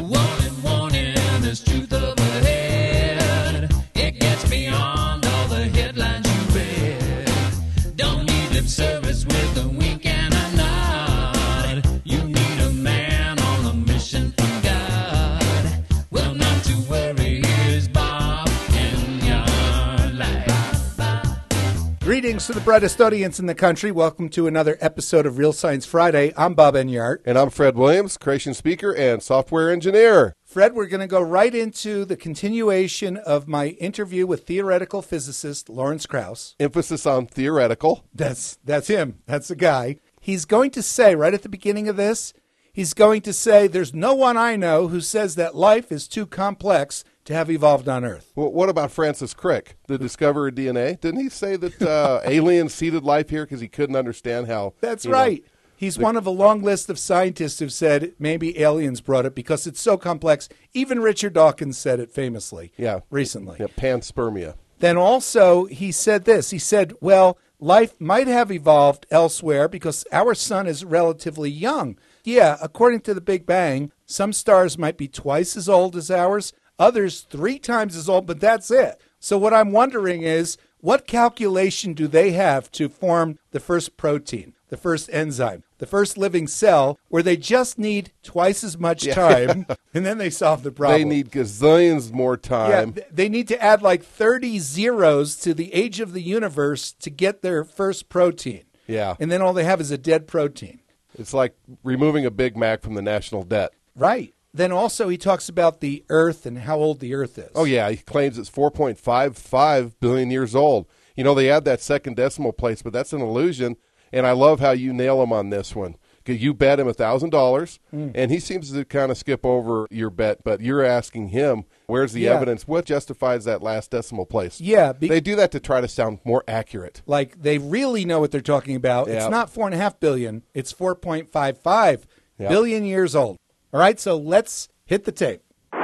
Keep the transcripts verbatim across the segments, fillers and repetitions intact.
Warning, warning, there's truth up ahead. It gets beyond all the headlines you read. Don't need lip service with a wink and a nod. You need a man on a mission from God. Well, not to worry, here's Bob Enyart. Greetings to the brightest audience in the country. Welcome to another episode of Real Science Friday. I'm Bob Enyart. And I'm Fred Williams, creation speaker and software engineer. Fred, we're going to go right into the continuation of my interview with theoretical physicist Lawrence Krauss. Emphasis on theoretical. That's that's him. That's the guy. He's going to say, right at the beginning of this, he's going to say, there's no one I know who says that life is too complex to have evolved on Earth. Well, what about Francis Crick, the discoverer of D N A? Didn't he say that uh, aliens seeded life here because he couldn't understand how... That's right. Know, He's the, one of a long list of scientists who've said maybe aliens brought it because it's so complex. Even Richard Dawkins said it famously yeah, recently. Yeah, panspermia. Then also he said this. He said, well, life might have evolved elsewhere because our sun is relatively young. Yeah, according to the Big Bang, some stars might be twice as old as ours, others three times as old, but that's it. So what I'm wondering is, what calculation do they have to form the first protein, the first enzyme, the first living cell, where they just need twice as much time, yeah. and then they solve the problem? They need gazillions more time. Yeah, they need to add like thirty zeros to the age of the universe to get their first protein. Yeah. And then all they have is a dead protein. It's like removing a Big Mac from the national debt. Right. Then also he talks about the Earth and how old the Earth is. Oh, yeah. He claims it's four point five five billion years old. You know, they add that second decimal place, but that's an illusion. And I love how you nail him on this one. You bet him one thousand dollars, mm. and he seems to kind of skip over your bet, but you're asking him, where's the yeah. evidence? What justifies that last decimal place? Yeah. Be- they do that to try to sound more accurate. Like they really know what they're talking about. Yeah. It's not four point five billion. It's four point five five yeah. billion years old. All right, so let's hit the tape.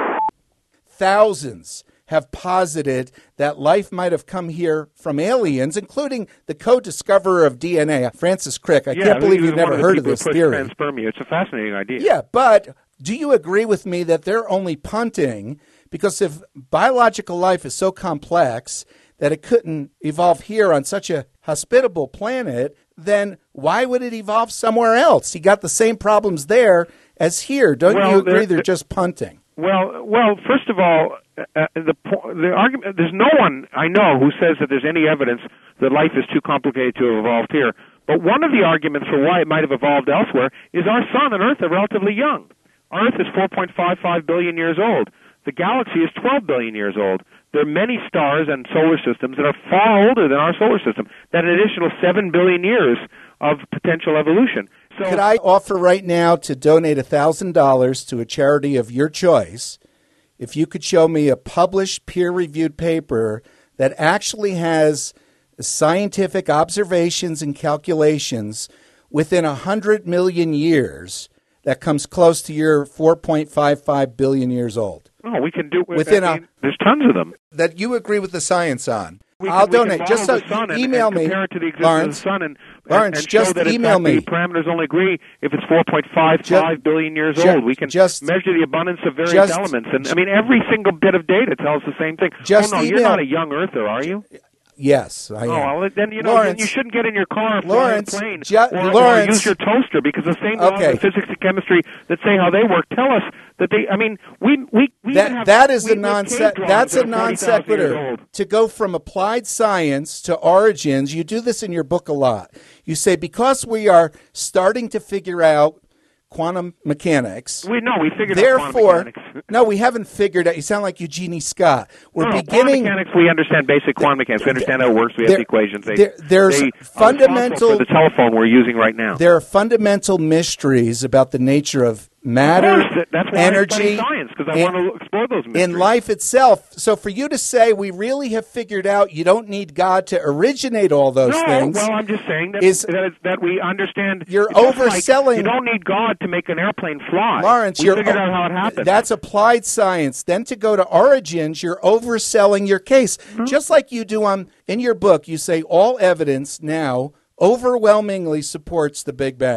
Thousands have posited that life might have come here from aliens, including the co-discoverer of D N A, Francis Crick. I yeah, can't believe you've never of heard of this theory. Panspermia. It's a fascinating idea. Yeah, but do you agree with me that they're only punting because if biological life is so complex that it couldn't evolve here on such a hospitable planet, then why would it evolve somewhere else? You got the same problems there as here. Don't well, you agree they're, they're just punting? Well, well, first of all, uh, the the argument there's no one I know who says that there's any evidence that life is too complicated to have evolved here. But one of the arguments for why it might have evolved elsewhere is our sun and Earth are relatively young. Earth is four point five five billion years old. The galaxy is twelve billion years old. There are many stars and solar systems that are far older than our solar system. That an additional seven billion years of potential evolution. So, could I offer right now to donate one thousand dollars to a charity of your choice if you could show me a published peer-reviewed paper that actually has scientific observations and calculations within one hundred million years that comes close to your four point five five billion years old? Oh, we can do it. Within I mean, a, there's tons of them. That you agree with the science on. We I'll can, donate. Just so email and, and me, compare it to the existence Lawrence. Of the sun and, Lawrence, and just show that email in fact me. The parameters only agree if it's four point five five billion years ju- old. We can just, measure the abundance of various just, elements, and I mean every single bit of data tells the same thing. Just oh no, email. You're not a young earther, are you? Yes, I am. Oh, well, then you know Lawrence, you shouldn't get in your car or Lawrence, fly a plane ju- or, Lawrence, or use your toaster because the same okay. laws of physics and chemistry that say how they work tell us that they. I mean, we we we that have, that is we, a non that's a non sequitur. To go from applied science to origins, you do this in your book a lot. You say because we are starting to figure out quantum mechanics. We know we figured Therefore, out quantum mechanics. No, we haven't figured out. You sound like Eugenie Scott. We're no, beginning. Quantum mechanics. We understand basic quantum mechanics. We understand how it works. We have there, the equations. They, there, there's they fundamental. For the telephone we're using right now. There are fundamental mysteries about the nature of matter, of course, that's why energy, I study science, because I and, want to explore those mysteries. in life itself. So for you to say we really have figured out you don't need God to originate all those no, things. well, I'm just saying that is, that, it's, that we understand. You're it's just overselling. Like you don't need God to make an airplane fly. Lawrence, we you're figured out how it happened. That's applied science. Then to go to origins, you're overselling your case, mm-hmm. just like you do on in your book. You say all evidence now overwhelmingly supports the Big Bang.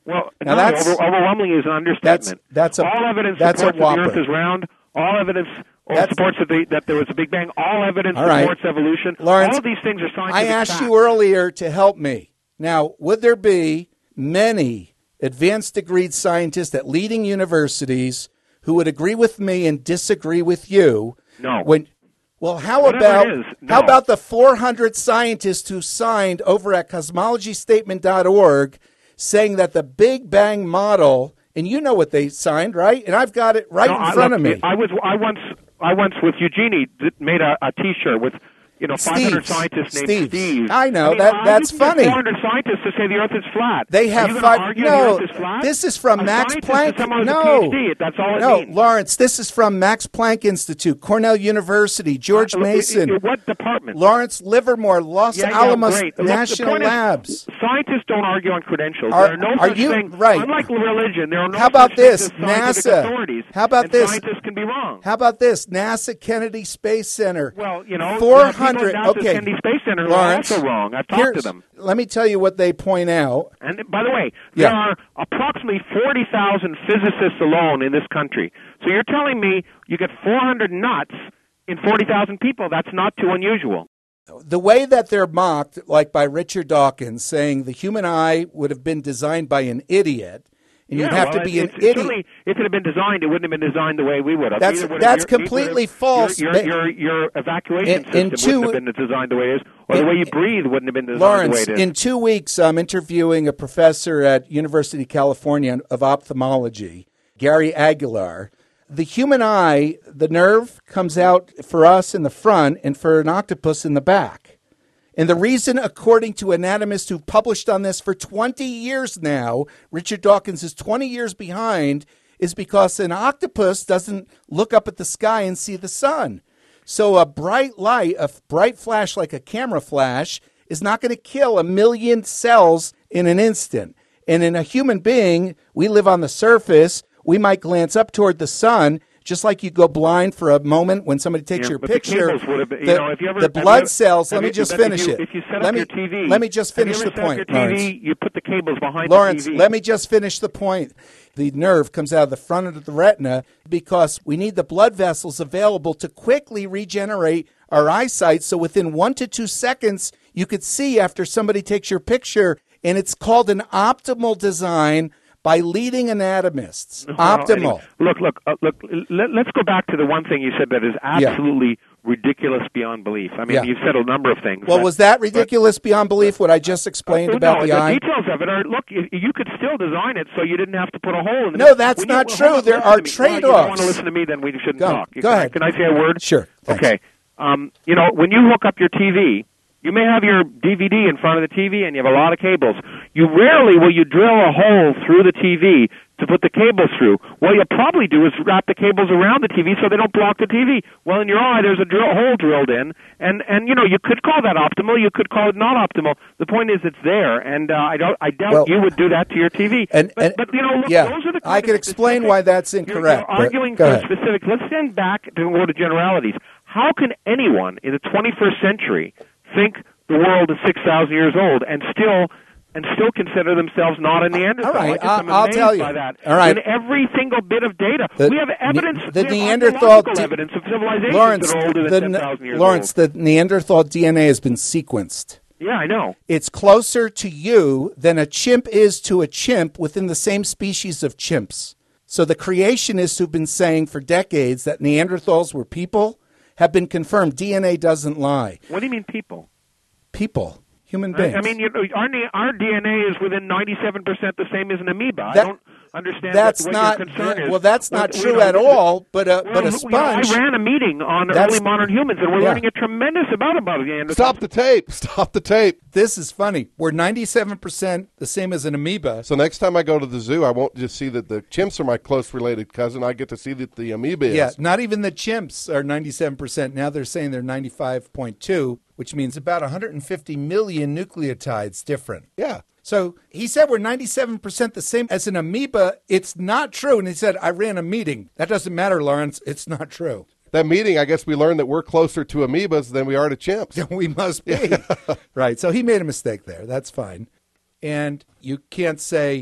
Well, Now no, that's- over, overwhelmingly is an understatement. That's- that's a- all evidence that's a supports that the whopper. Earth is round. All evidence or That's- supports that, the, that there was a Big Bang. All evidence All right. supports evolution. Lawrence, all of these things are scientific I asked facts. you earlier to help me. Now, would there be many advanced degreed scientists at leading universities who would agree with me and disagree with you? No. When, well, how Whatever about it is, how no. about the four hundred scientists who signed over at cosmology statement dot org saying that the Big Bang model, and you know what they signed, right? And I've got it right No, in I, front look, of me. I was I once I once with Eugenie did- made a, a T-shirt with you know five hundred Steve's. scientists named Steve's. Steve. I know, mean, that- how that's you can get funny. four hundred scientists to say the Earth is flat. They Are have you gonna five. argue No, the Earth is flat? this is from a Max scientist Planck. Is someone with No, a PhD. That's all it no, means. Lawrence. This is from Max Planck Institute, Cornell University, George Uh, Mason, i- i- What department? Lawrence Livermore, Los Yeah, yeah, Alamos great. Look, the National point is, Labs. scientists don't argue on credentials. Are- there are no are such you- thing. right. Unlike religion, there are no How about such this? things as scientific NASA. authorities. How about and this? Scientists can be wrong. How about this? NASA Kennedy Space Center. Well, you know, four there are hundred. people at NASA's Okay, Kennedy Space Center who Lawrence, are also wrong. I've talked to here's- them. Let me tell you what they point out. And by the way, there Yeah. are approximately forty thousand physicists alone in this country. So you're telling me you get four hundred nuts in forty thousand people? That's not too unusual. The way that they're mocked, like by Richard Dawkins, saying the human eye would have been designed by an idiot, and you'd Yeah, have well, to be it- an it- idiot. Certainly, if it had been designed, it wouldn't have been designed the way we would have. That's- Neither would that's have- your- completely neither- false. Your, your, your, your evacuation In- in system two- wouldn't have been designed the way it is, or the in- way you breathe wouldn't have been designed Lawrence, the way it is. in two weeks, I'm interviewing a professor at University of California of ophthalmology, Gary Aguilar. The human eye, the nerve comes out for us in the front and for an octopus in the back. And the reason, according to anatomists who've published on this for twenty years now, Richard Dawkins is twenty years behind, is because an octopus doesn't look up at the sky and see the sun. So a bright light, a bright flash like a camera flash, is not going to kill a million cells in an instant. And in a human being, we live on the surface. We might glance up toward the sun, just like you go blind for a moment when somebody takes Yeah, your but the picture. cables would have been- you the, know, if you ever- the have you blood ever- cells. have Let me you- just but if finish you- it. If you set let up me your T V, let me just have you finish ever the set up point, your T Lawrence. V, you put the cables behind Lawrence, the T V. let me just finish the point. The nerve comes out of the front of the retina because we need the blood vessels available to quickly regenerate our eyesight. So within one to two seconds, you could see after somebody takes your picture, and it's called an optimal design by leading anatomists. Well, Optimal. anyway, look, look, uh, look. Let, let's go back to the one thing you said that is Yeah. absolutely ridiculous beyond belief. I mean, Yeah. you've said a number of things. Well, but- was that ridiculous beyond belief, what I just explained Uh, about no, the eye? details of it are, look, you, you could still design it so you didn't have to put a hole in it. No, that's When you- not well, true. hold on, There listen are to me. Well, you don't trade-offs. want to listen to me, then we shouldn't Go- talk. go can I- ahead. Can I say a word? Sure, thanks. Okay. Um, you know, when you hook up your T V, you may have your D V D in front of the T V and you have a lot of cables. You rarely will you drill a hole through the T V to put the cables through. What you'll probably do is wrap the cables around the T V so they don't block the T V. Well, in your eye, there's a drill, hole drilled in, and and you know you could call that optimal. You could call it not optimal. The point is, it's there, and uh, I don't. I doubt Well, you would do that to your T V. and- but, and- but you know, look, yeah, those are the I kind could of explain specific- why that's you're- incorrect, You're, but arguing go for ahead. specifics. Let's stand back to go to generalities. How can anyone in the twenty-first century think the world is six thousand years old and still and still consider themselves not a Neanderthal? All right, I just am I'll- I'll amazed tell you. by that. All right. When every single bit of data, The we have evidence. Ne- the we have Neanderthal archaeological D- evidence of civilizations Lawrence, that are older the, than ten thousand years Lawrence, old. the Neanderthal D N A has been sequenced. Yeah, I know. It's closer to you than a chimp is to a chimp within the same species of chimps. So the creationists who've been saying for decades that Neanderthals were people have been confirmed. D N A doesn't lie. What do you mean, people? People, human I, beings. I mean, you know, our ne- our D N A is within ninety-seven percent the same as an amoeba. That- I don't understand that's what not your concern is. well. That's not Well, true you know, at all. But a Well, but a you know, sponge. I ran a meeting on That's- early modern humans, and we're yeah. learning a tremendous amount about Neanderthals. Stop the tape. Stop the tape. This is funny. We're ninety-seven percent the same as an amoeba. So next time I go to the zoo, I won't just see that the chimps are my close related cousin. I get to see that the amoeba is. Yeah, not even the chimps are ninety-seven percent. Now they're saying they're ninety-five point two, which means about one hundred fifty million nucleotides different. Yeah. So he said we're ninety-seven percent the same as an amoeba. It's not true. And he said, I ran a meeting. That doesn't matter, Lawrence. It's not true. That meeting, I guess we learned that we're closer to amoebas than we are to chimps. We must be. Right. So he made a mistake there. That's fine. And you can't say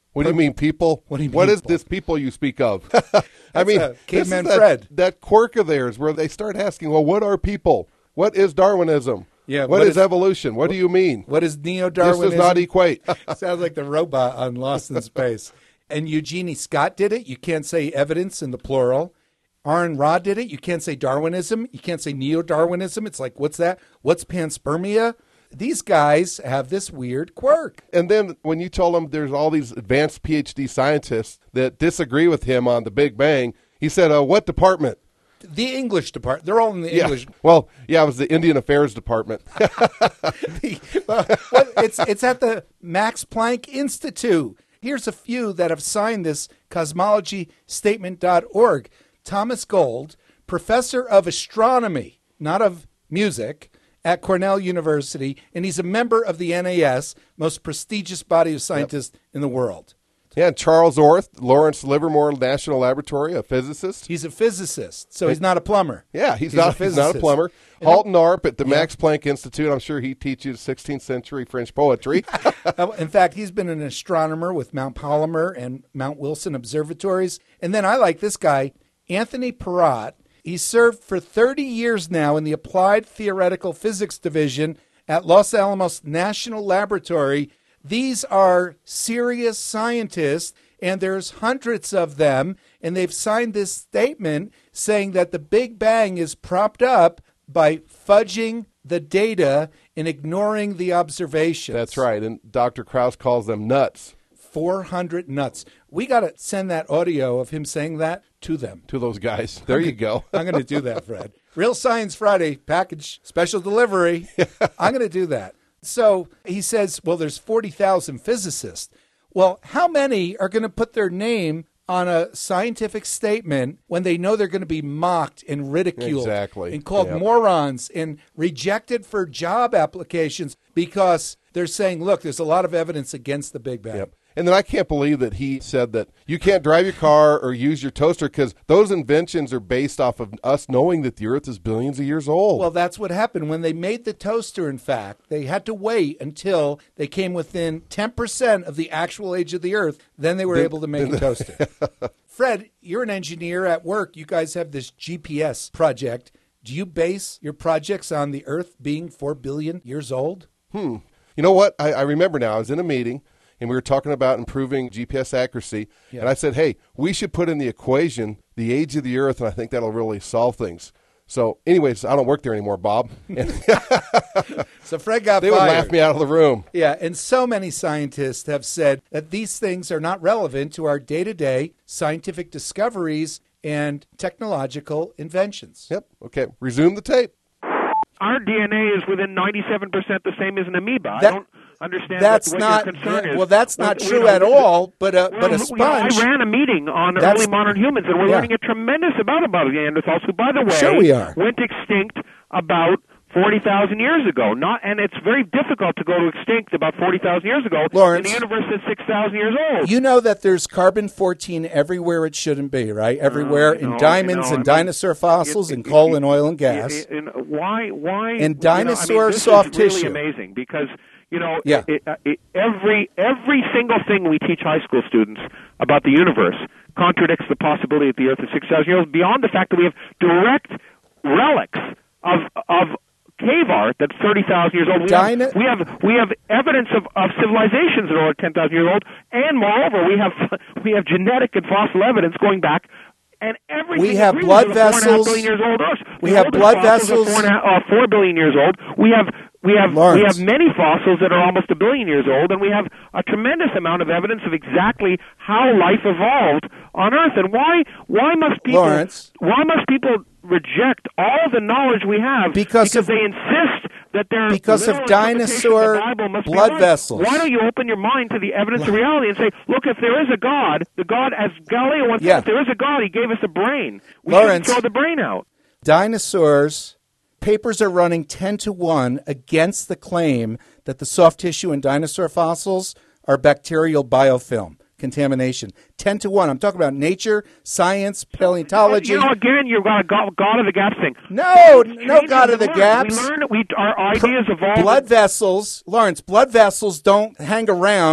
What do you mean, people? What do you What mean, is people? this people you speak of? I mean, a this caveman is that, Fred. that quirk of theirs where they start asking, well, what are people? What is Darwinism? Yeah, what, what is, is- evolution? What, do you mean? What is This neo-Darwinism? does not equate. Sounds like the robot on Lost in Space. And Eugenie Scott did it. You can't say evidence in the plural. Aaron Ra did it. You can't say Darwinism. You can't say neo-Darwinism. It's like, what's that? What's panspermia? These guys have this weird quirk. And then when you told him there's all these advanced P H D scientists that disagree with him on the Big Bang, he said, uh, what department? The English department. They're all in the Yeah. English. Well, yeah, it was the Indian Affairs Department. well, well, it's it's at the Max Planck Institute. Here's a few that have signed this cosmology statement dot org. Thomas Gold, professor of astronomy, not of music, at Cornell University, and he's a member of the N A S, most prestigious body of scientists in the world. Yeah, and Charles Orth, Lawrence Livermore National Laboratory, a physicist. He's a physicist, so he's not a plumber. Yeah, he's, He's not, a he's not a physicist. plumber. And- Halton Arp at the Max Planck Institute. I'm sure he teaches sixteenth century French poetry. Uh, In fact, he's been an astronomer with Mount Palomar and Mount Wilson observatories. And then I like this guy, Anthony Perrott. He served for thirty years now in the Applied Theoretical Physics Division at Los Alamos National Laboratory. These are serious scientists, and there's hundreds of them, and they've signed this statement saying that the Big Bang is propped up by fudging the data and ignoring the observations. That's right. And Doctor Krauss calls them nuts four hundred nuts. We got to send that audio of him saying that to them. to those guys. There you go. I'm going to do that, Fred. Real Science Friday package, special delivery. I'm going to do that. So he says, well, there's forty thousand physicists. Well, how many are going to put their name on a scientific statement when they know they're going to be mocked and ridiculed Exactly. and called Yep. morons and rejected for job applications because they're saying, look, there's a lot of evidence against the Big Bang. Yep. And then I can't believe that he said that you can't drive your car or use your toaster because those inventions are based off of us knowing that the Earth is billions of years old. Well, that's what happened. When they made the toaster, in fact, they had to wait until they came within ten percent of the actual age of the Earth. Then they were able to make a toaster. Fred, you're an engineer at work. You guys have this G P S project. Do you base your projects on the Earth being four billion years old? Hmm. You know what? I, I remember now. I was in a meeting, and we were talking about improving G P S accuracy. Yeah. And I said, hey, we should put in the equation the age of the Earth, and I think that'll really solve things. So anyways, I don't work there anymore, Bob. And So Fred got they would fired. laugh me out of the room. Yeah, and so many scientists have said that these things are not relevant to our day-to-day scientific discoveries and technological inventions. Yep. Okay. Resume the tape. Our D N A is within ninety-seven percent the same as an amoeba. That- I don't understand That's what, what not your concern is. well. That's not Well, true you know, at all. But a Well, but a you know, sponge. I ran a meeting on That's- early modern humans, and we're Yeah. learning a tremendous amount about Neanderthals, who, by the way, Sure we are. went extinct about forty thousand years ago. Not, and it's very difficult to go to extinct about forty thousand years ago Lawrence. in a universe that's six thousand years old. You know that there's carbon fourteen everywhere it shouldn't be, right? Everywhere Uh, you in know, diamonds you know, and I mean, dinosaur fossils it- and it- coal it- and oil and gas. it- it- why? Why? And you know, dinosaur I mean, this soft is really tissue. amazing because you know Yeah. it, it, it, every every single thing we teach high school students about the universe contradicts the possibility that the Earth is six thousand years old. Beyond the fact that we have direct relics of of cave art that's thirty thousand years old. We, Dino- have, we have we have evidence of, of civilizations that are ten thousand years old, and moreover, we have we have genetic and fossil evidence going back. And everything We have agrees blood with a four and a half vessels. billion years old Earth. We The have oldest blood fossils are vessels. Four, and a half, uh, four billion years old. We have we have we Lawrence. have many fossils that are almost a billion years old, and we have a tremendous amount of evidence of exactly how life evolved on Earth. And why why must people Lawrence. why must people reject all the knowledge we have Because of- they insist that their because of literal interpretation dinosaur of the Bible must be blood right? vessels. Why don't you open your mind to the evidence of reality and say, look, if there is a God, the God, as Galileo once Yeah. said, if there is a God, he gave us a brain. We Lawrence. shouldn't throw the brain out. Dinosaurs, papers are running ten to one against the claim that the soft tissue in dinosaur fossils are bacterial biofilm contamination. ten to one. I'm talking about Nature, Science, Paleontology. You know, again, you've got a God, God of the gaps thing. No, It's no changing God of the learn. gaps. We learn, we, our ideas evolve. Blood vessels, Lawrence, blood vessels don't hang around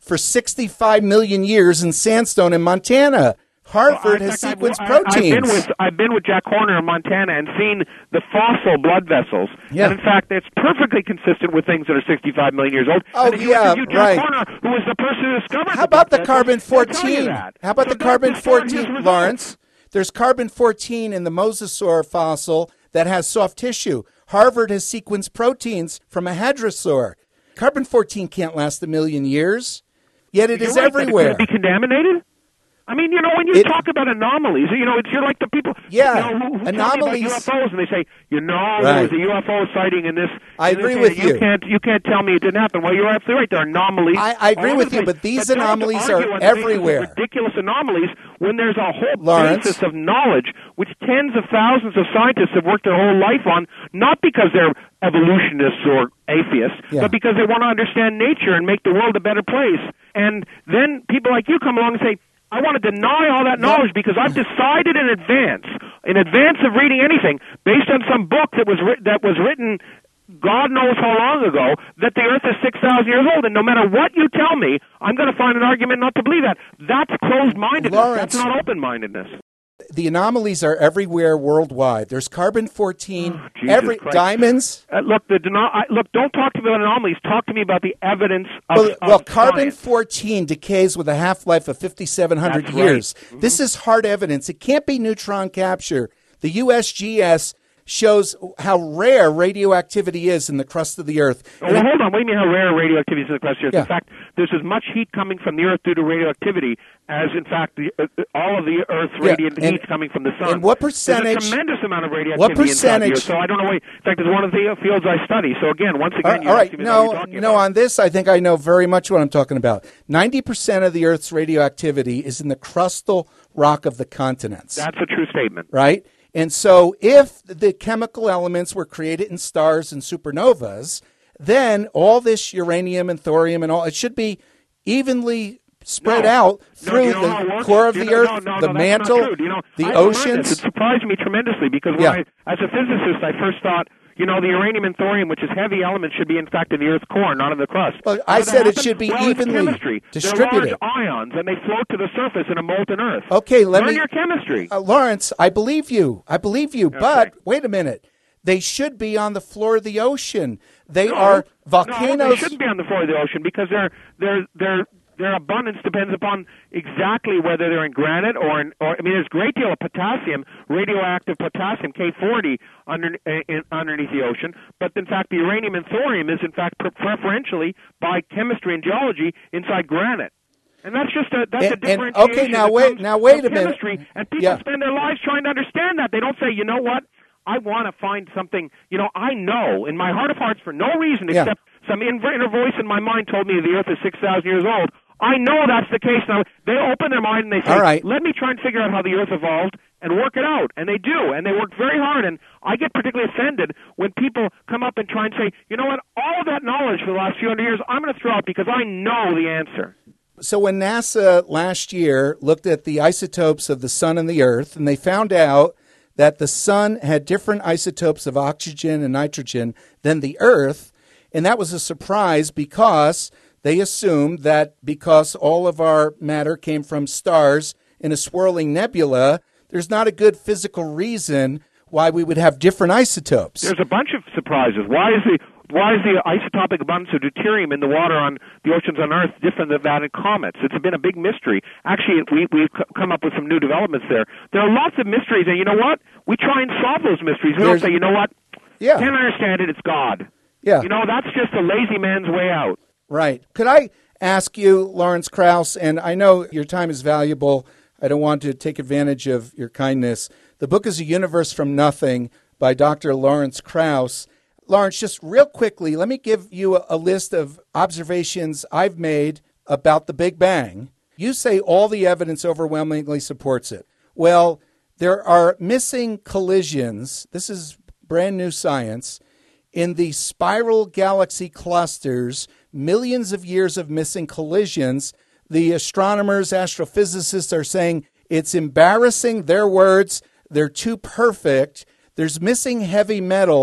for sixty-five million years in sandstone in Montana. Harvard Well, has in fact, sequenced I've, proteins. I've been with I've been with Jack Horner in Montana and seen the fossil blood vessels. Yeah. And in fact, it's perfectly consistent with things that are sixty-five million years old. Oh, and if you yeah, interview Jack right. Horner, who was the person who discovered How about the blood carbon vessels, they'll tell you fourteen? that. How about So the carbon that's part of his fourteen, result. Lawrence? There's carbon fourteen in the mosasaur fossil that has soft tissue. Harvard has sequenced proteins from a hadrosaur. Carbon fourteen can't last a million years, yet it You're is right, but everywhere. Could it be contaminated? I mean, you know, when you It- talk about anomalies, you know, it's you're like the people, Yeah, you know, who, who anomalies- tell me about U F Os, and they say, you know, Right. there was a U F O sighting in this. I in this agree area. with you. you. Can't you can't tell me it didn't happen? Well, you're absolutely right. There are anomalies. I- I agree all with over you, the place. but these don't anomalies argue are on the basis of everywhere. Ridiculous anomalies when there's a whole Lawrence. basis of knowledge which tens of thousands of scientists have worked their whole life on, not because they're evolutionists or atheists, Yeah. but because they want to understand nature and make the world a better place. And then people like you come along and say, I want to deny all that knowledge because I've decided in advance, in advance of reading anything, based on some book that was writ- that was written God knows how long ago, that the Earth is six thousand years old. And no matter what you tell me, I'm going to find an argument not to believe that. That's closed-mindedness. Lawrence. That's not open-mindedness. The anomalies are everywhere worldwide. There's carbon fourteen, Oh, Jesus every Christ. diamonds. Uh, look, the deno- I, look. Don't talk to me about anomalies. Talk to me about the evidence of, Well, well of carbon science. fourteen decays with a half-life of fifty-seven hundred That's right. years. This is hard evidence. It can't be neutron capture. The U S G S shows how rare radioactivity is in the crust of the Earth. Oh, well, hold on. What do you mean how rare radioactivity is in the crust of the Earth? Yeah. In fact, there's as much heat coming from the Earth due to radioactivity as, in fact, the, uh, all of the Earth's Yeah, radiant and- heat coming from the sun. and what There's percentage- a tremendous amount of radioactivity what inside the percentage- Earth. So I don't know. Why, in fact, it's one of the fields I study. So again, once again, All you all right, ask me about what no, you're talking no. about. On this, I think I know very much what I'm talking about. Ninety percent of the Earth's radioactivity is in the crustal rock of the continents. That's a true statement. Right? And so if the chemical elements were created in stars and supernovas, then all this uranium and thorium and all, it should be evenly spread No. out No, through do you know how it the works? core of Do you the know- Earth, no, no, the no, that's not mantle, true. Do you know, the I learned this. oceans. It surprised me tremendously because when Yeah. I, as a physicist, I first thought, you know, the uranium and thorium, which is heavy elements, should be in fact in the Earth's core, not in the crust. Well, How I did that said it happen? should be well, it's evenly chemistry. distributed. They're large ions, and they float to the surface in a molten Earth. Okay, let Learn me. your chemistry. Uh, Lawrence, I believe you. I believe you. But wait a minute. They should be on the floor of the ocean. They No, are No, they volcanoes. shouldn't be on the floor of the ocean because their their their their abundance depends upon exactly whether they're in granite or in. Or I mean, there's a great deal of potassium, radioactive potassium, K forty, under, in, underneath the ocean. But in fact, the uranium and thorium is in fact pre- preferentially by chemistry and geology inside granite. And that's just a that's And- a and- differentiation. okay, now that wait- comes now wait from a minute. chemistry, and people Yeah. spend their lives trying to understand that. They don't say, you know what? I want to find something, you know, I know in my heart of hearts for no reason Yeah. except some inner inner voice in my mind told me the Earth is six thousand years old. I know that's the case. Now, they open their mind and they say, All right. let me try and figure out how the Earth evolved and work it out. And they do, and they work very hard. And I get particularly offended when people come up and try and say, you know what, all of that knowledge for the last few hundred years, I'm going to throw out because I know the answer. So when NASA last year looked at the isotopes of the sun and the Earth, and they found out that the sun had different isotopes of oxygen and nitrogen than the Earth, and that was a surprise because they assumed that because all of our matter came from stars in a swirling nebula, there's not a good physical reason why we would have different isotopes. There's a bunch of surprises. Why is the why is the isotopic abundance of deuterium in the water on the oceans on Earth different than that in comets? It's been a big mystery. Actually, we, we've c- come up with some new developments there. There are lots of mysteries, and you know what? We try and solve those mysteries. We There's- don't say, you know what? Yeah. Can't understand it. It's God. Yeah. You know, that's just a lazy man's way out. Right. Could I ask you, Lawrence Krauss, and I know your time is valuable. I don't want to take advantage of your kindness. The book is A Universe from Nothing by Doctor Lawrence Krauss. Lawrence, just real quickly, let me give you a, a list of observations I've made about the Big Bang. You say all the evidence overwhelmingly supports it. Well, there are missing collisions. This is brand new science. In the spiral galaxy clusters, millions of years of missing collisions. The astronomers, astrophysicists are saying it's embarrassing. Their words, they're too perfect. There's missing heavy metal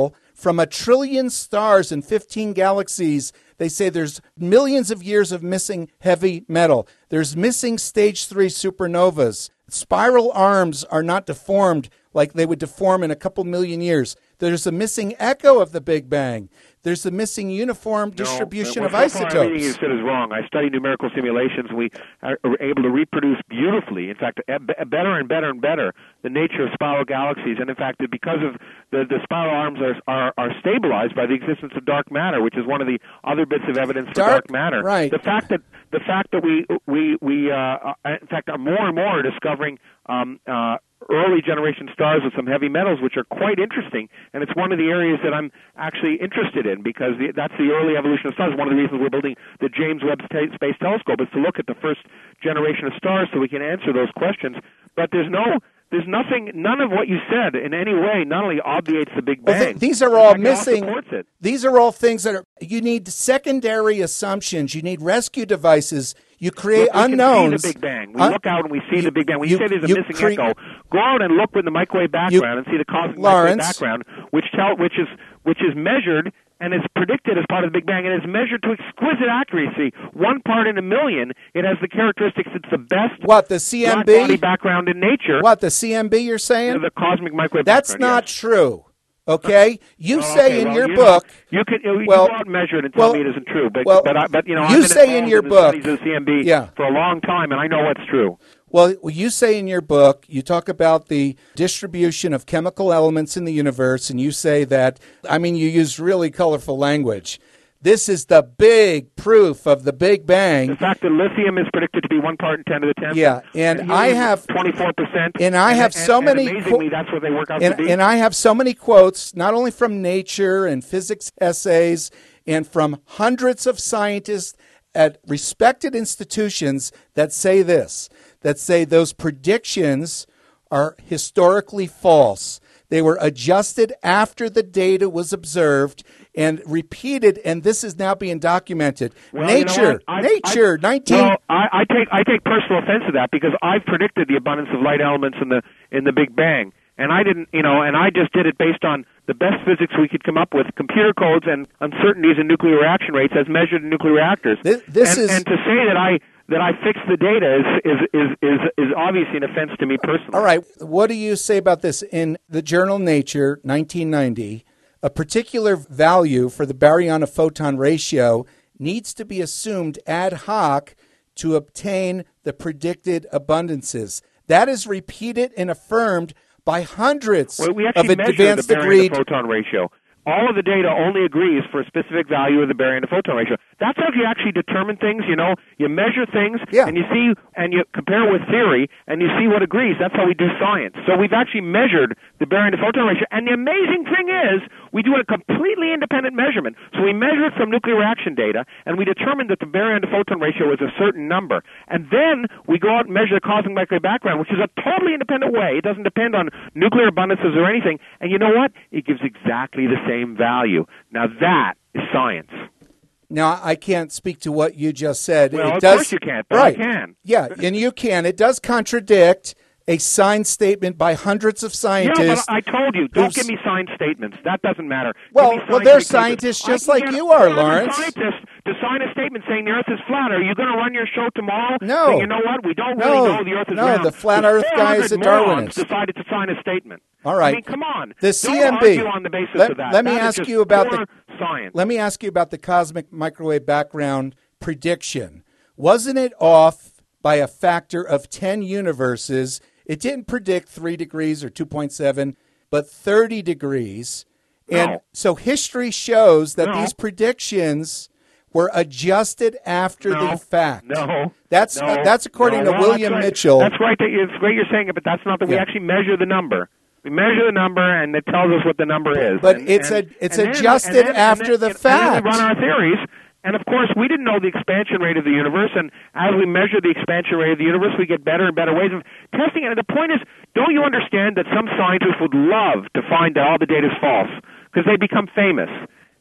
from a trillion stars and fifteen galaxies, they say there's millions of years of missing heavy metal. There's missing stage three supernovas. Spiral arms are not deformed like they would deform in a couple million years. There's a missing echo of the Big Bang. There's a missing uniform distribution no, of well, so far isotopes. Everything you said is wrong. I study numerical simulations, and we are able to reproduce beautifully, in fact, better and better and better, the nature of spiral galaxies. And in fact, because of the, the spiral arms are, are, are stabilized by the existence of dark matter, which is one of the other bits of evidence for dark, dark matter. Right. The fact that the fact that we we we uh, in fact are more and more discovering um, uh, early generation stars with some heavy metals, which are quite interesting, and it's one of the areas that I'm actually interested in because the, that's the early evolution of stars. One of the reasons we're building the James Webb Space Telescope is to look at the first generation of stars so we can answer those questions. But there's no There's nothing, none of what you said in any way not only obviates the Big Bang. Well, th- these are all fact, missing. it. These are all things that are, you need secondary assumptions. You need rescue devices. You create look, we unknowns. Can see the Big Bang. We Un- look out and we see you, the Big Bang. When you, you, say there's a you missing cre- echo, go out and look with the microwave background you, and see the cosmic Lawrence, microwave background, which tell, which is which is measured and is predicted as part of the Big Bang, and is measured to exquisite accuracy. One part in a million. It has the characteristics. It's the best. What, the C M B? black body background in nature. What, the C M B you're saying? The cosmic microwave That's background. not yes. true. Okay, you Oh, say okay, in well, your you book. Know, you can you, well, you go out and measure it and tell well, me it isn't true. But well, but, I, but you know, you I've been say in involved your the book. studies of C M B Yeah. for a long time, and I know what's true. Well, you say in your book, you talk about the distribution of chemical elements in the universe, and you say that, I mean, you use really colorful language. This is the big proof of the Big Bang. The fact that lithium is predicted to be one part in ten to the tenth. Yeah, and, and I have twenty-four percent. And I have and, so and, many. And amazingly, qu- that's what they work out and, to be. and I have so many quotes, not only from Nature and physics essays, and from hundreds of scientists at respected institutions that say this, that say those predictions are historically false. They were adjusted after the data was observed and repeated, and this is now being documented. Well, Nature, you know what? I, Nature, I, nineteen. Well, I, I take I take personal offense to that because I've predicted the abundance of light elements in the in the Big Bang, and I didn't, you know, and I just did it based on the best physics we could come up with, computer codes and uncertainties in nuclear reaction rates as measured in nuclear reactors. This, this and, is and to say that I that I fixed the data is is is is, is obviously an offense to me personally. All right. What do you say about this? In the journal Nature, nineteen ninety, a particular value for the baryon-to-photon ratio needs to be assumed ad hoc to obtain the predicted abundances. That is repeated and affirmed by hundreds well, we of actually measure advanced the agreed. baryon-to-photon ratio. All of the data only agrees for a specific value of the baryon-to-photon ratio. That's how you actually determine things. You know, you measure things, Yeah. and you see, and you compare with theory, and you see what agrees. That's how we do science. So we've actually measured the baryon-to-photon ratio, and the amazing thing is, we do a completely independent measurement. So we measure it from nuclear reaction data, and we determine that the baryon-to-photon ratio is a certain number. And then we go out and measure the cosmic microwave background, which is a totally independent way. It doesn't depend on nuclear abundances or anything. And you know what? It gives exactly the same value. Now that is science. Now, I can't speak to what you just said. Well, it of does, course you can't, but right. I can. Yeah, and you can. It does contradict a signed statement by hundreds of scientists. Yeah, but I told you, don't who's- give me signed statements. That doesn't matter. Give Well, me well, signed they're statements. scientists just I can like get you are, another Lawrence. Scientist to sign a statement saying the Earth is flat. Are you going to run your show tomorrow? No. Saying, you know what? We don't No. really know the Earth is No, round. the flat Because Earth guy is a four hundred morons Darwinist. Decided to sign a statement. All right. I mean, come on. The Don't C M B. argue on the basis Let- of that. let me That is ask just you about pure the- science. Let me ask you about the cosmic microwave background prediction. Wasn't it off by a factor of ten universes? It didn't predict three degrees or two point seven, but thirty degrees. And No. so history shows that No. these predictions were adjusted after No. the fact. No. That's No. uh, that's according No. to Well, William that's right. Mitchell. That's right. That you- It's great you're saying it, but that's not that we Yeah. actually measure the number. We measure the number, and it tells us what the number is. But And- it's and- a- it's and then- adjusted and then- and after then- the and then fact. we run our theories, and of course, we didn't know the expansion rate of the universe. And as we measure the expansion rate of the universe, we get better and better ways of testing it. And the point is, don't you understand that some scientists would love to find that all the data is false because they become famous?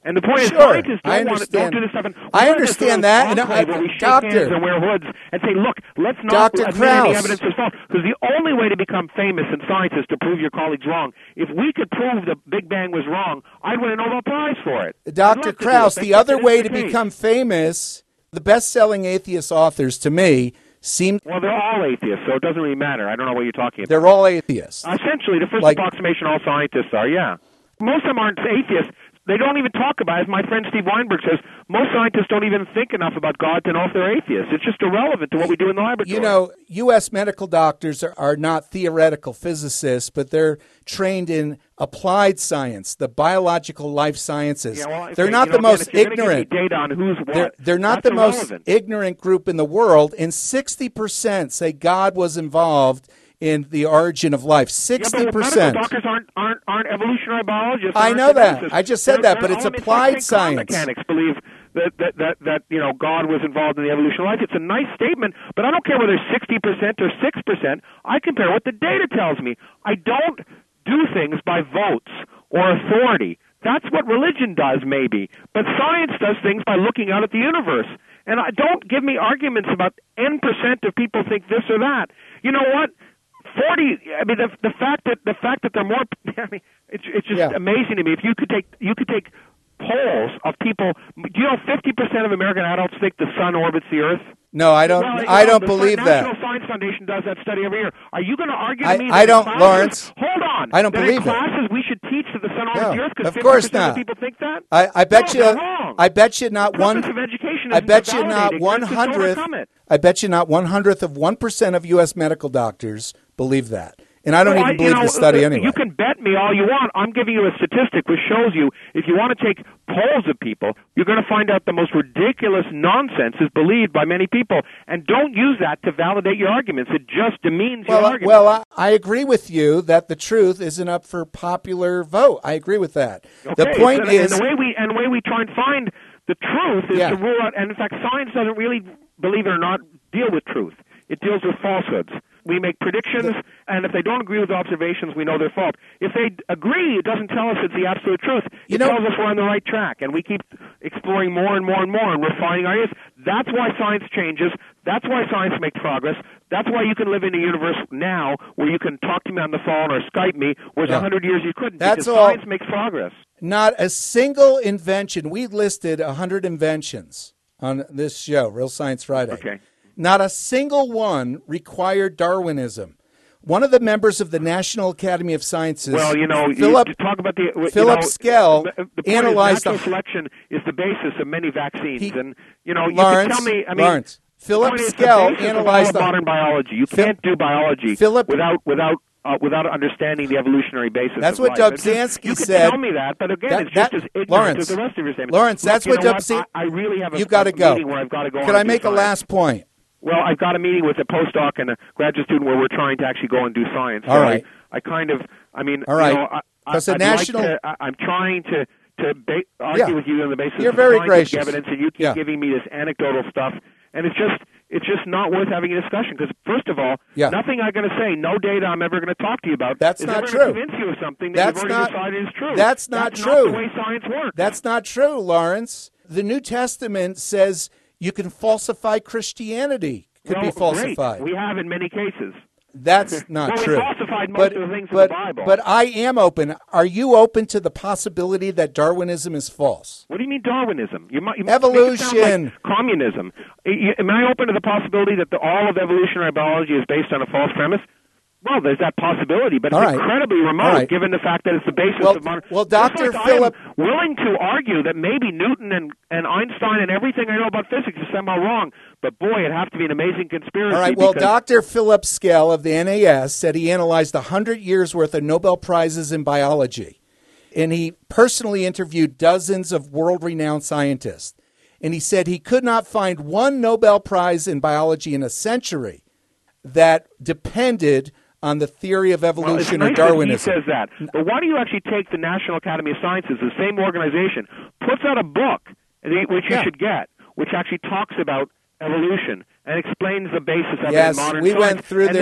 And the point is, Sure, scientists I don't, want to, don't understand. do this stuff. And I we're understand this that, and enclave I- where we shake Doctor- hands and wear hoods and say, look, let's not Doctor admit Krauss. any evidence is false. Because the only way to become famous in science is to prove your colleagues wrong. If we could prove the Big Bang was wrong, I'd win a Nobel Prize for it. I'd Doctor love to do Krauss, it. the That- other that way is to the case. become famous, the best-selling atheist authors, to me, seem Well, they're all atheists, so it doesn't really matter. I don't know what you're talking about. they're all atheists. Essentially, the first Like- approximation all scientists are, yeah. Most of them aren't atheists. They don't even talk about it. As my friend Steve Weinberg says, most scientists don't even think enough about God to know if they're atheists. It's just irrelevant to what we do in the laboratory. You know, U S medical doctors are, are not theoretical physicists, but they're trained in applied science, the biological life sciences. Yeah, well, they're okay, not you know, the most again, if you're gonna give me ignorant. data on who's what, They're, they're not that's the most irrelevant. ignorant group in the world, and sixty percent say God was involved in the origin of life. Yeah, sixty but percent. medical doctors aren't aren't aren't evolutionary biologists. I aren't know that. geneticists. I just said They're- that, but they're it's all- applied it's like science. quantum mechanics believe that, that that that you know God was involved in the evolution of life. It's a nice statement, but I don't care whether sixty percent or six percent. I compare what the data tells me. I don't do things by votes or authority. That's what religion does, maybe. But science does things by looking out at the universe. And I don't give me arguments about N percent of people think this or that. You know what? Forty. I mean, the, the fact that the fact that they're more. I mean, it's it's just Yeah. amazing to me. If you could take you could take polls of people. Do you know fifty percent of American adults think the sun orbits the Earth? No, I don't. Well, you I know, don't the believe National that. Science Foundation does that study every year. Are you going to argue I- to me? I that in don't, classes- Lawrence. Hold on. I don't that believe in that. classes we should teach that the sun orbits No, the Earth because of course not. of people think that. I, I bet No, you. they're wrong. I bet you not The one. purpose of education I isn't bet to you not validate one ignorance, it's to hundredth. overcome it. I bet you not one hundredth of one percent of U S medical doctors believe that, and I don't Well, even I- believe you know, the study uh, anyway. You can bet me all you want. I'm giving you a statistic which shows you if you want to take polls of people, you're going to find out the most ridiculous nonsense is believed by many people. And don't use that to validate your arguments. It just demeans well, your uh, argument. well, I, I agree with you that the truth isn't up for popular vote. I agree with that. The Okay, point and, is, and the way we and the way we try and find the truth is Yeah. to rule out. And in fact, science doesn't really, believe it or not, deal with truth. It deals with falsehoods. We make predictions, and if they don't agree with the observations, we know they're false. If they agree, it doesn't tell us it's the absolute truth. You It know- tells us we're on the right track, and we keep exploring more and more and more and refining our ideas. That's why science changes. That's why science makes progress. That's why you can live in a universe now where you can talk to me on the phone or Skype me, whereas a Yeah. hundred years you couldn't. That's because all- science makes progress. not a single invention. We listed one hundred inventions on this show, Real Science Friday. Okay. Not a single one required Darwinism. One of the members of the National Academy of Sciences, Well, you know, Philip, you talk about the you Philip know, Skell, the, the point analyzed is natural the- selection is the basis of many vaccines, He- and you know, you Lawrence, can tell me. I mean, Lawrence, the Philip point is the Skell basis of all analyzed of the- modern biology. You Phil- can't do biology Philip- without without. Uh, without understanding the evolutionary basis. That's of what life. It's just- Dobzhansky you can said. tell me that, but again, That- it's just that- as ignorant Lawrence, as the rest of your statements. Lawrence, Look, that's you what know Dobzhan- I, I really have a, You got to a go. meeting where I've got to go. Could on I and do make a science. last point? Well, I've got a meeting with a postdoc and a graduate student where we're trying to actually go and do science. All So right. I, I kind of, I mean, All right. you know, I, I, Because the I'd national- like to, I, I'm trying to to ba- argue Yeah. with you on the basis You're of very scientific gracious. evidence, and you keep Yeah. giving me this anecdotal stuff, and it's just it's just not worth having a discussion. Because first of all, Yeah. nothing I'm going to say, no data I'm ever going to talk to you about, That's is not ever true. going to convince you of something that That's you've already not- decided is true. that's not That's true. Not the way science works. That's not true, Lawrence. The New Testament says you can falsify Christianity. Could well, be falsified. Great. We have in many cases. That's not Well, we true. falsified most but, of the things in but, the Bible. But I am open. Are you open to the possibility that Darwinism is false? What do you mean Darwinism? You might, you Evolution. Make it sound like communism. Y- Am I open to the possibility that the, all of evolutionary biology is based on a false premise? Well, there's that possibility, but it's All right. incredibly remote All right. given the fact that it's the basis Well- of modern. well, Just Doctor like Philip- I am willing to argue that maybe Newton and, and Einstein and everything I know about physics is somehow wrong, but boy, it'd have to be an amazing conspiracy. All right. Well, because Doctor Philip Skell of the N A S said he analyzed one hundred years worth of Nobel Prizes in biology. And he personally interviewed dozens of world-renowned scientists. And he said he could not find one Nobel Prize in biology in a century that depended on the theory of Well, it's evolution nice or Darwinism. That he says that. But why do you actually take the National Academy of Sciences, the same organization, puts out a book, which you Yeah. should get, which actually talks about evolution and explains the basis of Yes, it in modern we science. went through and their- they,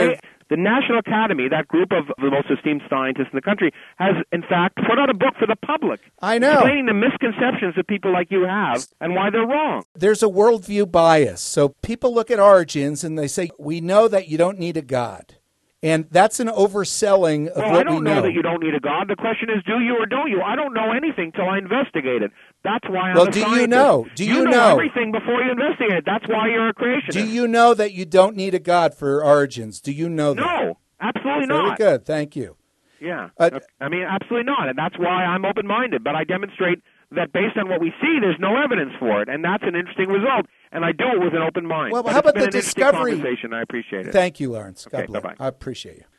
The National Academy, that group of the most esteemed scientists in the country, has, in fact, put out a book for the public. I know. Explaining the misconceptions that people like you have and why they're wrong. There's a worldview bias. So people look at origins and they say, we know that you don't need a God. And that's an overselling of well, what I don't we know. know. that you don't need a God. The question is, do you or don't you? I don't know anything till I investigate it. That's why I'm well, a do scientist. you know? Do you, you know, know everything before you investigate it. That's why you're a creationist. Do you know that you don't need a God for origins? Do you know that? No, absolutely Very not. good. Thank you. Yeah. Uh, I mean, absolutely not. And that's why I'm open-minded. But I demonstrate that based on what we see, there's no evidence for it. And that's an interesting result. And I do it with an open mind. Well, but how it's about been the an interesting discovery? Conversation. I appreciate it. Thank you, Lawrence. God Okay, bless. bye-bye. I appreciate you.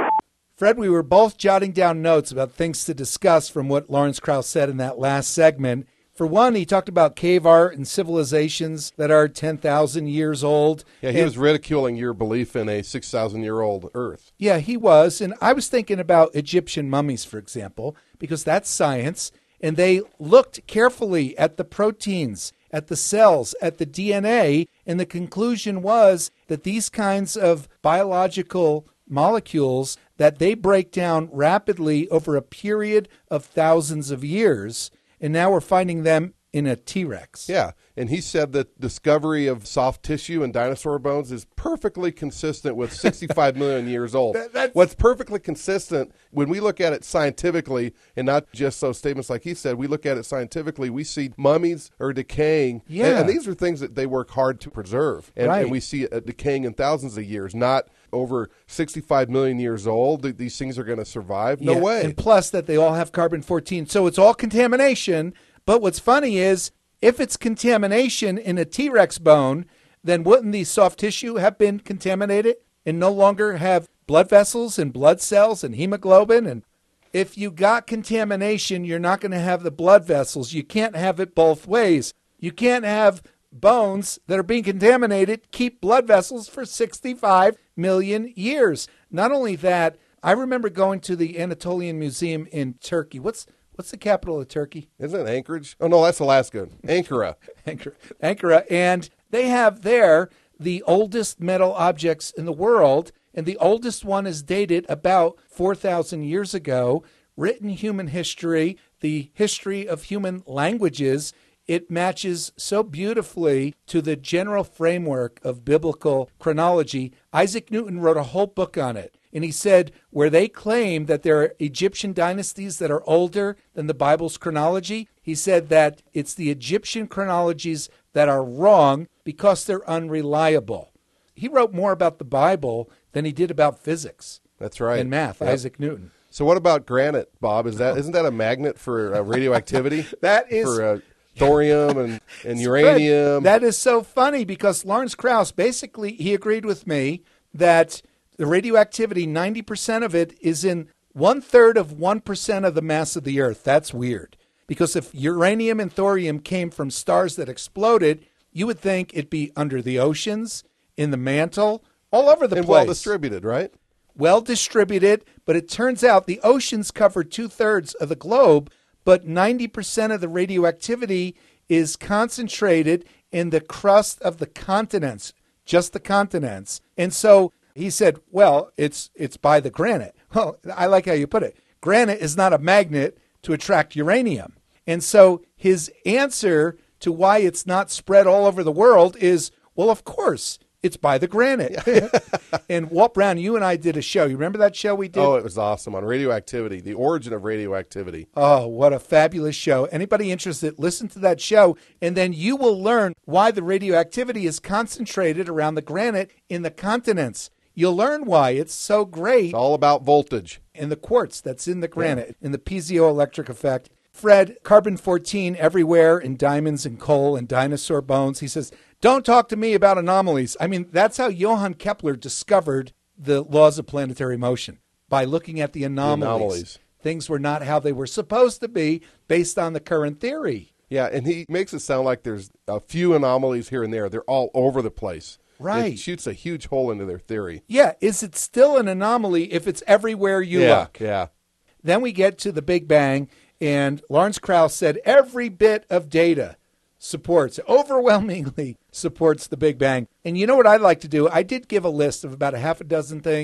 Fred, we were both jotting down notes about things to discuss from what Lawrence Krauss said in that last segment. For one, he talked about cave art and civilizations that are ten thousand years old. Yeah, he and, was ridiculing your belief in a six thousand year old Earth. Yeah, he was. And I was thinking about Egyptian mummies, for example, because that's science. And they looked carefully at the proteins, at the cells, at the D N A. And the conclusion was that these kinds of biological molecules, that they break down rapidly over a period of thousands of years. And now we're finding them in a T-Rex. Yeah, and he said that discovery of soft tissue and dinosaur bones is perfectly consistent with sixty-five million years old. That- that's- What's perfectly consistent, when we look at it scientifically, and not just those statements like he said, we look at it scientifically, we see mummies are decaying. Yeah. And, and these are things that they work hard to preserve. And, Right. and we see it decaying in thousands of years, not over sixty-five million years old. Th- These things are going to survive. No Yeah, way. And plus that they all have carbon fourteen. So it's all contamination. But what's funny is if it's contamination in a T-Rex bone, then wouldn't the soft tissue have been contaminated and no longer have blood vessels and blood cells and hemoglobin? And if you got contamination, you're not going to have the blood vessels. You can't have it both ways. You can't have bones that are being contaminated keep blood vessels for sixty-five million years. Not only that, I remember going to the Anatolian Museum in Turkey. What's what's the capital of Turkey? Isn't it Anchorage? Oh, no, that's Alaska. Ankara. Ankara. Ankara. And they have there the oldest metal objects in the world, and the oldest one is dated about four thousand years ago. Written human history, the history of human languages, it matches so beautifully to the general framework of biblical chronology. Isaac Newton wrote a whole book on it. And he said where they claim that there are Egyptian dynasties that are older than the Bible's chronology, he said that it's the Egyptian chronologies that are wrong because they're unreliable. He wrote more about the Bible than he did about physics. That's right. And math, Yep. Isaac Newton. So what about granite, Bob? Is that isn't that a magnet for uh, radioactivity? That is- for uh, thorium and, and uranium. That is so funny because Lawrence Krauss, basically, he agreed with me that the radioactivity, ninety percent of it is in one-third of one percent of the mass of the Earth. That's weird. Because if uranium and thorium came from stars that exploded, you would think it'd be under the oceans, in the mantle, all over the and place. well distributed, right? Well distributed, but it turns out the oceans cover two-thirds of the globe, but ninety percent of the radioactivity is concentrated in the crust of the continents, just the continents. And so he said, well, it's it's by the granite. Well, I like how you put it. Granite is not a magnet to attract uranium. And so his answer to why it's not spread all over the world is, well, of course, it's by the granite. And Walt Brown, you and I did a show. You remember that show we did? Oh, it was awesome on radioactivity, the origin of radioactivity. Oh, what a fabulous show. Anybody interested, listen to that show, and then you will learn why the radioactivity is concentrated around the granite in the continents. You'll learn why it's so great. It's all about voltage. And the quartz that's in the granite, in the piezoelectric effect. Fred, carbon fourteen everywhere in diamonds and coal and dinosaur bones. He says, don't talk to me about anomalies. I mean, that's how Johann Kepler discovered the laws of planetary motion, by looking at the anomalies. The anomalies. Things were not how they were supposed to be based on the current theory. Yeah, and he makes it sound like there's a few anomalies here and there. They're all over the place. Right. It shoots a huge hole into their theory. Yeah, is it still an anomaly if it's everywhere you yeah, look? Yeah. Then we get to the Big Bang, and Lawrence Krauss said every bit of data supports, overwhelmingly supports the Big Bang. And you know what I'd like to do? I did give a list of about a half a dozen things.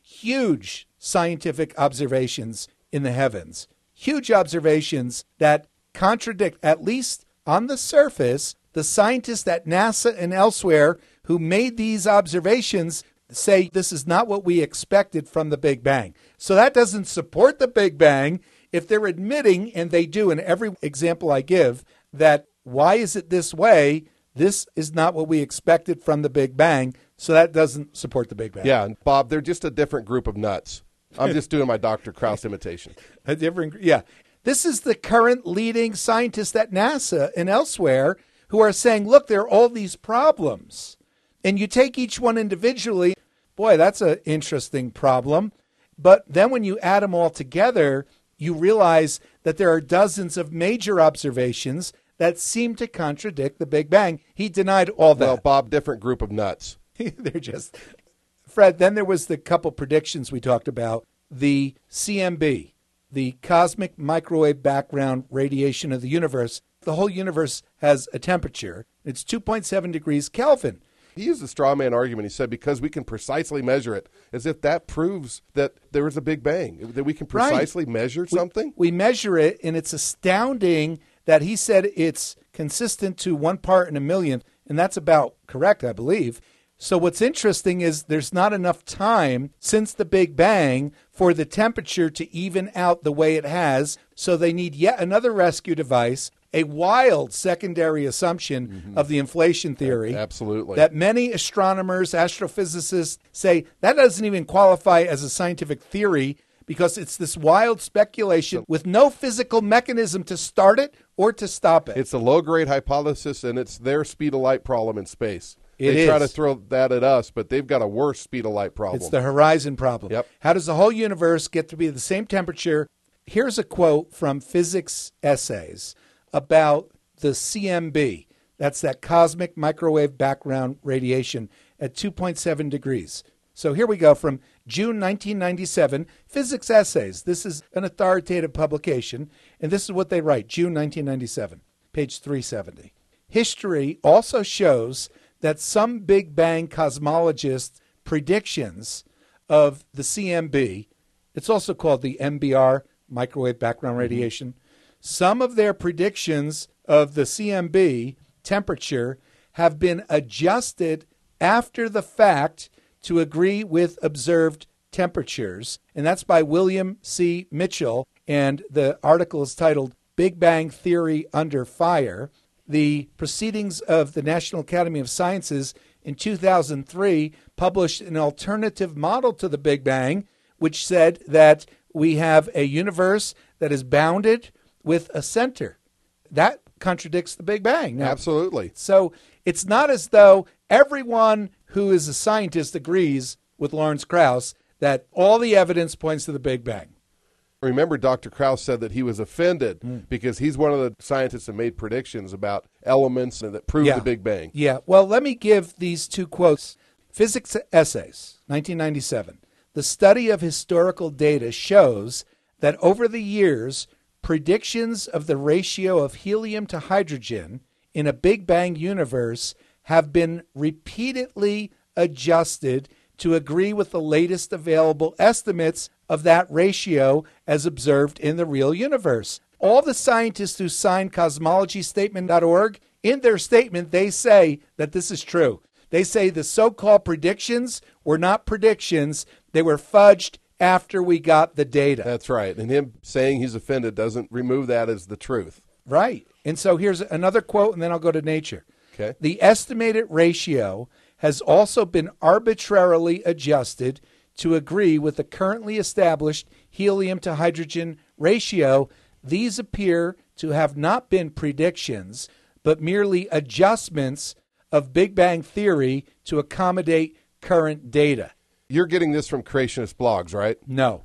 huge scientific observations in the heavens, huge observations that contradict, at least on the surface, the scientists at NASA and elsewhere who made these observations say this is not what we expected from the Big Bang. So that doesn't support the Big Bang if they're admitting, and they do in every example I give, that why is it this way? This is not what we expected from the Big Bang. So that doesn't support the Big Bang. Yeah, and Bob, they're just a different group of nuts. I'm just doing my Doctor Krauss imitation. A different, yeah. This is the current leading scientists at NASA and elsewhere who are saying, look, there are all these problems. And you take each one individually, boy, that's an interesting problem. But then when you add them all together, you realize that there are dozens of major observations that seem to contradict the Big Bang. He denied all that. Well, Bob, different group of nuts. They're just... Fred, then there was the couple predictions we talked about. The C M B, the cosmic microwave background radiation of the universe. The whole universe has a temperature. It's two point seven degrees Kelvin. He used a straw man argument. He said, because we can precisely measure it, as if that proves that there was a Big Bang, that we can precisely right. measure we, something. We measure it, and it's astounding that he said it's consistent to one part in a million, and that's about correct, I believe. So what's interesting is there's not enough time since the Big Bang for the temperature to even out the way it has. So they need yet another rescue device, a wild secondary assumption mm-hmm. of the inflation theory. Absolutely. That many astronomers, astrophysicists say that doesn't even qualify as a scientific theory because it's this wild speculation with no physical mechanism to start it or to stop it. It's a low-grade hypothesis, and it's their speed of light problem in space. It they is. try to throw that at us, but they've got a worse speed of light problem. It's the horizon problem. Yep. How does the whole universe get to be the same temperature? Here's a quote from Physics Essays about the C M B. That's that cosmic microwave background radiation at two point seven degrees. So here we go from June nineteen ninety-seven, Physics Essays. This is an authoritative publication, and this is what they write, June nineteen ninety-seven, page three seventy. History also shows that some Big Bang cosmologists' predictions of the C M B, it's also called the M B R, microwave background radiation, mm-hmm. some of their predictions of the C M B temperature have been adjusted after the fact to agree with observed temperatures. And that's by William C. Mitchell, and the article is titled Big Bang Theory Under Fire. The Proceedings of the National Academy of Sciences in two thousand three published an alternative model to the Big Bang, which said that we have a universe that is bounded with a center. That contradicts the Big Bang. Now, absolutely. So it's not as though everyone who is a scientist agrees with Lawrence Krauss that all the evidence points to the Big Bang. Remember, Doctor Krauss said that he was offended mm. because he's one of the scientists that made predictions about elements that proved yeah. the Big Bang. Yeah. Well, let me give these two quotes. Physics Essays, nineteen ninety-seven. The study of historical data shows that over the years, predictions of the ratio of helium to hydrogen in a Big Bang universe have been repeatedly adjusted to agree with the latest available estimates of that ratio as observed in the real universe. All the scientists who signed cosmology statement dot org, in their statement, they say that this is true. They say the so-called predictions were not predictions. They were fudged after we got the data. That's right. And him saying he's offended doesn't remove that as the truth. Right. And so here's another quote, and then I'll go to Nature. Okay. The estimated ratio has also been arbitrarily adjusted to agree with the currently established helium to hydrogen ratio. These appear to have not been predictions, but merely adjustments of Big Bang theory to accommodate current data. You're getting this from creationist blogs, right? No.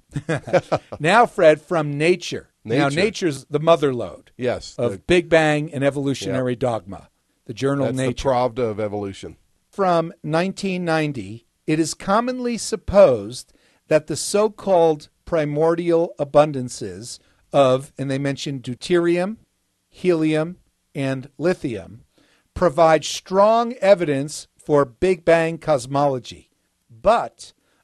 Now, Fred, from Nature. Nature. Now, Nature's the mother lode yes, of the, Big Bang and evolutionary yep. dogma, the journal That's Nature. the Pravda of evolution. From nineteen ninety, it is commonly supposed that the so-called primordial abundances of, and they mentioned deuterium, helium, and lithium, provide strong evidence for Big Bang cosmology. But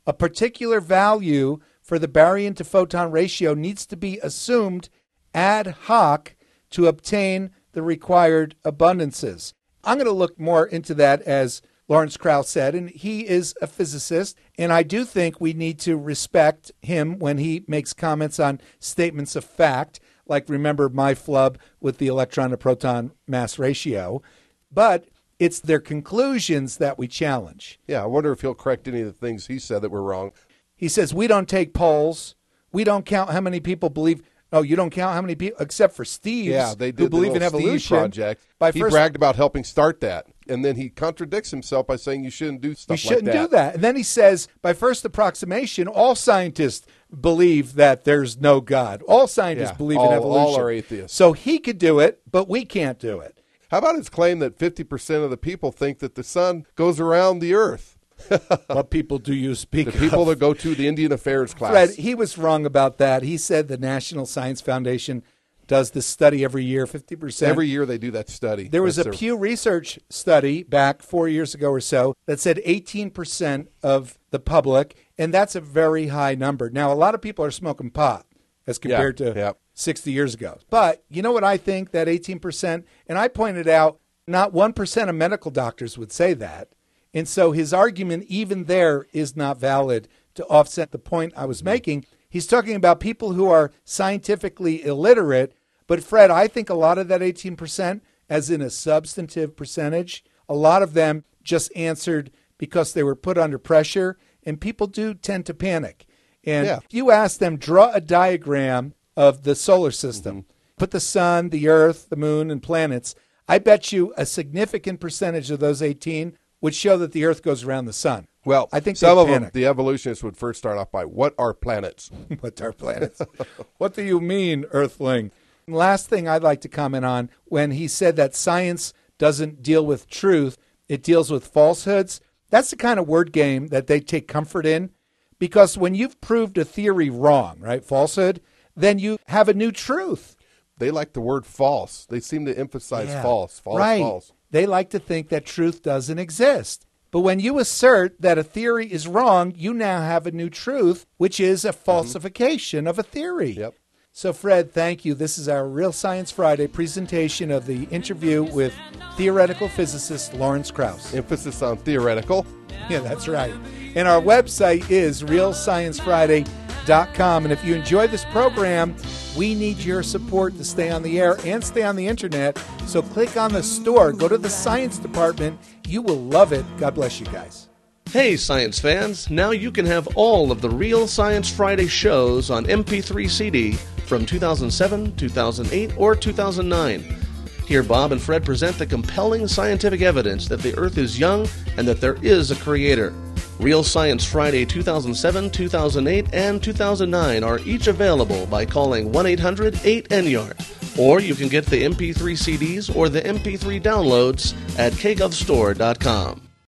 A particular value for the baryon to photon ratio needs to be assumed ad hoc to obtain the required abundances. I'm going to look more into that, as Lawrence Krauss said, and he is a physicist, and I do think we need to respect him when he makes comments on statements of fact, like remember my flub with the electron to proton mass ratio, but it's their conclusions that we challenge. Yeah, I wonder if he'll correct any of the things he said that were wrong. He says, we don't take polls. We don't count how many people believe. Oh, you don't count how many people, except for Steve's, Yeah, they did who the believe in little Steve evolution. project. By he first, bragged about helping start that, and then he contradicts himself by saying you shouldn't do stuff you shouldn't like that. do that. And then he says, by first approximation, all scientists believe that there's no God. All scientists Yeah, believe all- in evolution. all are atheists. So he could do it, but we can't do it. How about his claim that fifty percent of the people think that the sun goes around the earth? What people do you speak The people of? that go to the Indian Affairs class. Fred, he was wrong about that. He said the National Science Foundation does this study every year, fifty percent. Every year they do that study. There was That's a their- Pew Research study back four years ago or so that said eighteen percent of the public, and that's a very high number. Now, a lot of people are smoking pot as compared Yeah, to yeah. sixty years ago. But you know what I think, that eighteen percent? And I pointed out not one percent of medical doctors would say that. And so his argument even there is not valid to offset the point I was making. He's talking about people who are scientifically illiterate. But, Fred, I think a lot of that eighteen percent, as in a substantive percentage, a lot of them just answered because they were put under pressure. And people do tend to panic. And Yeah. if you ask them, draw a diagram of the solar system, Mm-hmm. put the sun, the earth, the moon, and planets, I bet you a significant percentage of those eighteen would show that the earth goes around the sun. Well, I think some they of them, panic. the evolutionists would first start off by, what are planets? What are planets? What do you mean, Earthling? And last thing I'd like to comment on, when he said that science doesn't deal with truth, it deals with falsehoods, that's the kind of word game that they take comfort in, because when you've proved a theory wrong, right, falsehood, then you have a new truth. They like the word false. They seem to emphasize Yeah. false, false, right. false. They like to think that truth doesn't exist. But when you assert that a theory is wrong, you now have a new truth, which is a falsification of a theory. Yep. So, Fred, thank you. This is our Real Science Friday presentation of the interview with theoretical physicist Lawrence Krauss. Emphasis on theoretical. Yeah, that's right. And our website is real science friday dot com. And if you enjoy this program, we need your support to stay on the air and stay on the internet. So click on the store, go to the science department. You will love it. God bless you guys. Hey, science fans! Now you can have all of the Real Science Friday shows on M P three C D from two thousand seven, two thousand eight, or two thousand nine. Here, Bob and Fred present the compelling scientific evidence that the Earth is young and that there is a creator. Real Science Friday two thousand seven, two thousand eight, and two thousand nine are each available by calling one eight hundred eight N Y A R D. Or you can get the M P three C Ds or the M P three downloads at k gov store dot com.